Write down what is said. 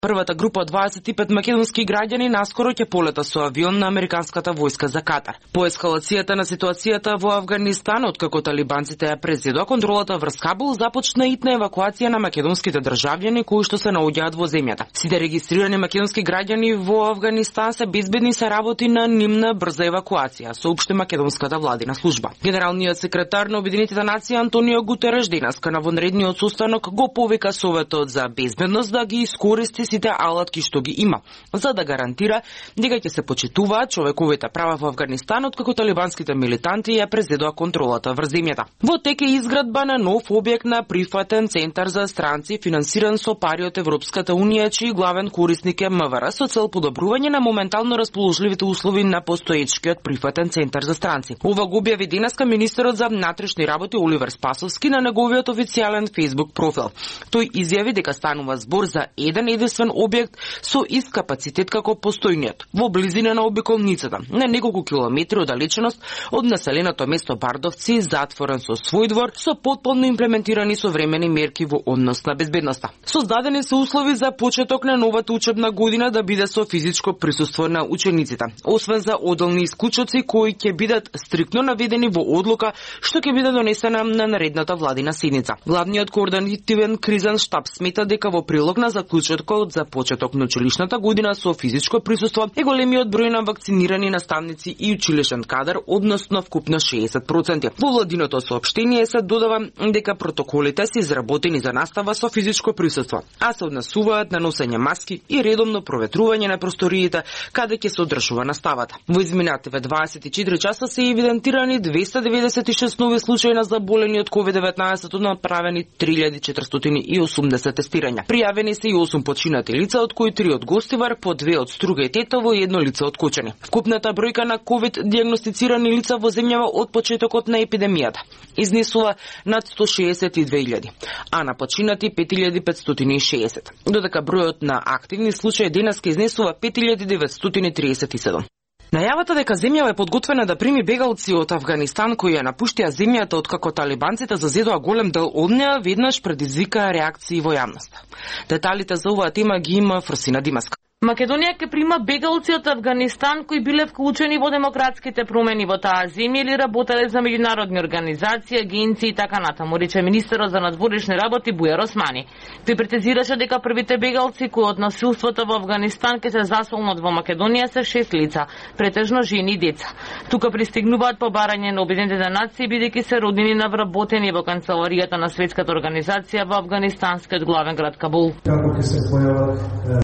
Првата група од 25 македонски граѓани наскоро ќе полета со авион на американската војска за Катар. По ескалацијата на ситуацијата во Авганистан, откако талибанците ја презедоа контролата врз Кабул, започна итна евакуација на македонските државјани кои што се наоѓаат во земјата. Сите регистрирани македонски граѓани во Авганистан се безбедни, се работи на нивна брза евакуација, соопшти македонската владина служба. Генералниот секретар на Обединетите нации Антонио Гутереш денеска на вонредниот состанок го повика Советот за безбедност да ги искористи сите алатки што ги има, за да гарантира дека ќе се почитуваат човековите права во Авганистан откако талибанските милитанти ја презедоа контролата врз земјата. Во тек е изградба на нов објект на прифатен центар за странци финансиран со пари од Европската унија, чиј главен корисник е МВР, со цел подобрување на моментално расположливите услови на постоечкиот прифатен центар за странци. Ова го објави денеска министерот за внатрешни работи Оливер Спасовски на неговиот официјален Facebook профил. Тој изјави дека станува збор за еден единствен објект со ист капацитет како постојниот, во близина на обиколницата, на неколку километри оддалеченост од населеното место Бардовци, затворен со свој двор, со потполно имплементирани современи мерки во однос на безбедноста. Создадени се услови за почеток на новата учебна година да биде со физичко присуство на учениците, освен за одделни исклучоци кои ќе бидат стриктно наведени во одлука што ќе биде донесена на наредната владина седница. Главниот координативен кризен штаб смета дека во прилог на заклучокот за почеток на училишната година со физичко присуство е големиот број на вакцинирани наставници и училишен кадар, односно вкупно 60%. Во владиното соопштение се додава дека протоколите се изработени за настава со физичко присуство, а се однесуваат на носење маски и редовно проветрување на просториите каде ќе се одржува наставата. Во изминативе 24 часа се евидентирани 296 нови случаи на заболени од COVID-19, направени 3480 тестирања. Пријавени се и 8 починати лица, од кои 3 од Гостивар, по 2 од Струга и Тетово и 1 лице од Кочани. Вкупната бројка на COVID диагностицирани лица во земјава од почетокот на епидемијата изнесува над 162.000, а на починати 5560. Додека бројот на активни случаи денеска изнесува 5937. Најавата дека земјава е подготвена да прими бегалци од Авганистан кои ја напуштија земјата откако талибанците зазедоа голем дел од неа, веднаш предизвика реакции во јавноста. Деталите за оваа тема ги има Фрсина Димаска. Македонија ќе прима бегалци од Авганистан кои биле вклучени во демократските промени во таа земја или работеле за меѓународни организации, агенции и така натаму, рече министерот за надворешни работи Бујар Османи. Тој претезираше дека првите бегалци кои од насилството во Авганистан ќе се засолнат во Македонија се 6 лица, претежно жени и деца. Тука пристигнуваат по барање на Обединетите нации, бидејќи се роднини на вработени во канцеларијата на Светската организација во афганистанскиот главен град Кабул. Како ќе се појават